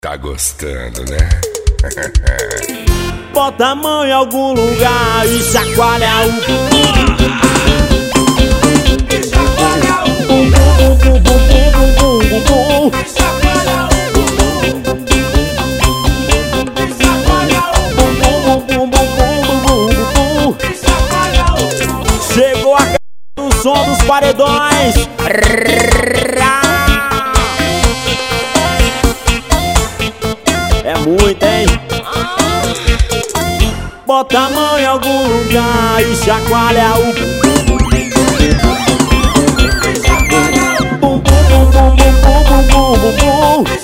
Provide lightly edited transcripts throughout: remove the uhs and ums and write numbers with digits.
Tá gostando, né? Bota a mão em algum lugar e chacoalha o bumbum. Chegou a cara do som dos paredões. É muito, hein? Bota a mão em algum lugar e chacoalha o bumbum. Bum, bum, bum, bum, bum, bum, bum, bum, bum.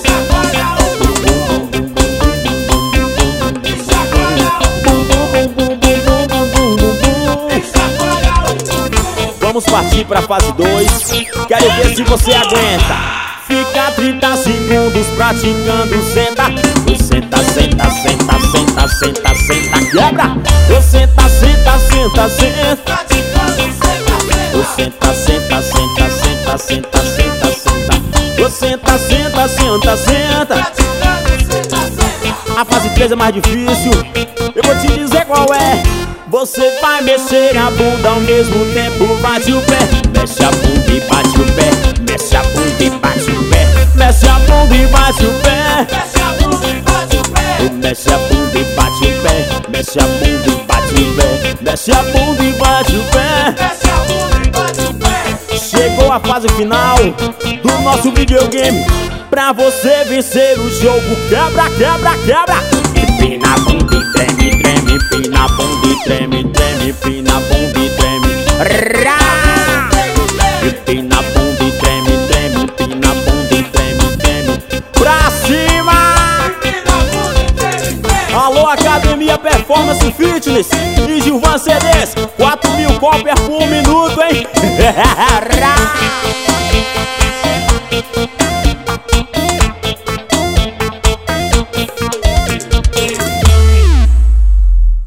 Vamos partir pra fase 2. Quero ver se você aguenta. Fica 30 segundos praticando, senta. Senta, senta, senta, senta, senta, senta, quebra. Senta, senta, senta, senta. Praticando, senta, senta, senta, senta, senta, senta, senta, senta. Senta, senta, senta, senta. Praticando, senta, senta. A fase 3 é mais difícil. Eu vou te dizer qual é. Você vai mexer a bunda ao mesmo tempo, bate o pé. Mexe a bunda e bate o pé. Mexe a bunda e bate o pé. Mexe a bunda e bate o pé. Mexe a bunda e bate o pé. Mexe a bunda e bate o pé. Mexe a bunda e bate o pé. Mexe a bunda e bate o pé. Mexe a bunda e bate o pé. Chegou a fase final do nosso videogame. Pra você vencer o jogo, quebra, quebra, quebra. Empina a bunda e treme, treme. Empina a bunda e treme, treme. Empina a bunda e treme. Empina a bunda e treme, treme. Empina a bunda e treme, treme. Pra cima! Alô, Academia Performance Fitness e Gilvan CDs. 4.000 cópias por minuto, hein?